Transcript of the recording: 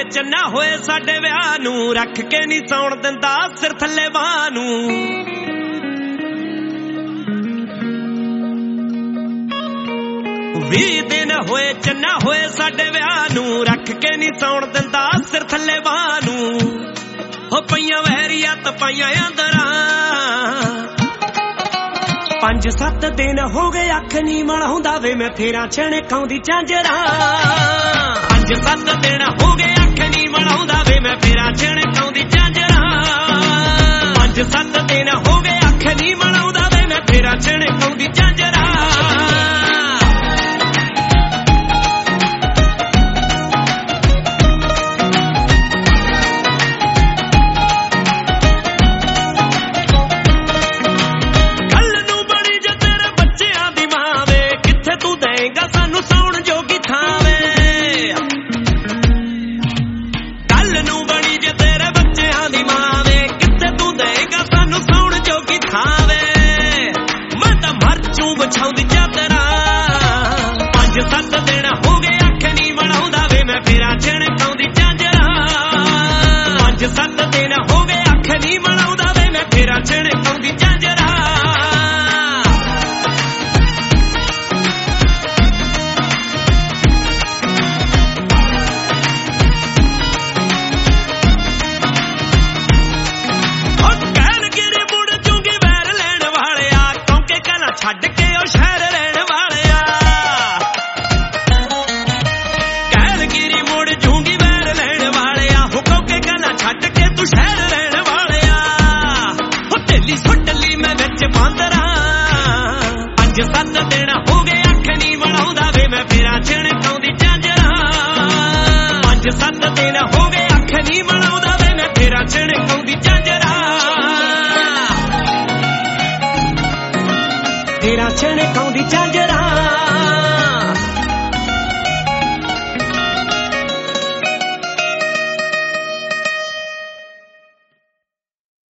ਚੰਨਾ ਹੋਏ ਸਾਡੇ ਵਿਆਹ ਨੂੰ, ਰੱਖ ਕੇ ਨਹੀਂ ਸੌਣ ਦਿੰਦਾ ਸਿਰ ਥੱਲੇ ਬਾਹ ਨੂੰ। 20 ਦਿਨ ਹੋਏ ਚੰਨਾ ਹੋਏ ਸਾਡੇ ਵਿਆਹ ਨੂੰ, ਰੱਖ ਕੇ ਨਹੀਂ ਸੌਣ ਦਿੰਦਾ ਸਿਰ ਥੱਲੇ ਬਾਹ ਨੂੰ। ਹੋ ਪਈਆਂ ਵਹਿਰੀਆਂ ਤਪਾਈਆਂ ਅੰਦਰਾਂ, 5-7 ਦਿਨ ਹੋ ਗਏ ਅੱਖ ਨੀ ਮਲਾਉਂਦਾ ਵੇ ਮੈਂ ਫੇਰਾਂ ਛਣਕਾਉਂਦੀ ਝਾਂਜਰਾਂ। 5-7 ਦਿਨ ਹੋ ਗਏ ਅੱਖ ਨੀ ਮਲਾਉਂਦਾ ਵੇ ਮੈਂ ਫੇਰਾਂ ਛਣਕਾਉਂਦੀ ਝਾਂਜਰਾਂ। 5-7 ਦਿਨ ਹੋ ਗਏ ਅੱਖ ਨੀ ਮਲਾਉਂਦਾ ਵੇ ਮੈਂ ਫੇਰਾਂ ਛਣਕਾਉਂਦੀ ਝਾਂਜਰਾਂ। ਛਾਉਂਦੀ ਚਾਦਰਾਂ 5-7 ਦਿਨ ਹੋ ਗਏ ਅੱਖ ਨੀ ਮਲਾਉਂਦਾ ਵੇ ਮੈਂ ਫੇਰਾਂ ਛਣਕਾਉਂਦੀ ਝਾਂਜਰਾਂ। 5-7 ਦਿਨ ਹੋ ਗਏ ਅੱਖ ਨੀ ਮਲਾਉਂਦਾ ਵੇ ਮੈਂ ਫੇਰਾਂ ਛਣਕਾਉਂਦੀ ਝਾਂਜਰਾਂ। ਉਹ ਕਹਿਣਗੇ ਮੁੜ ਜੂਗੀ ਵੈਰ ਲੈਣ ਵਾਲਿਆ, ਕਿਉਂਕਿ ਕਲਾ ਛੱਡ ਕੇ ਉਹ ਸ਼ਹਿਰ ਰਹਿਣ ਵਾਲਿਆ। ਕਹਿਣਗੇ ਮੁੜ ਜੂਗੀ ਵੈਰ ਲੈਣ ਵਾਲਿਆ, ਹੋ ਕਿਉਂਕਿ ਕਲਾ ਛੱਡ ਕੇ ਤੂੰ ਸ਼ਹਿਰ ਰਹਿਣ ਵਾਲਿਆ। ਹੋ ਢਿੱਲੀ ਸੁੱਟ ਲਈ ਮੈਂ ਵਿੱਚ ਬਾਂਦਰਾਂ। 5-7 ਦਿਨ ਹੋ ਗਏ ਅੱਖ ਨੀ ਮਲਾਉਂਦਾ ਵੇ ਮੈਂ ਫੇਰਾਂ ਛਣਕਾਉਂਦੀ ਝਾਂਜਰਾਂ। 5-7 ਦਿਨ ਹੋ ਗਏ ਅੱਖ ਨੀ ਮਲਾਉਂਦਾ ਵੇ ਮੈਂ ਫੇਰਾਂ ਛਣਕਾਉਂਦੀ ਝਾਂਜਰਾਂ। ਫੇਰਾਂ ਛਣਕਾਉਂਦੀ ਝਾਂਜਰਾਂ।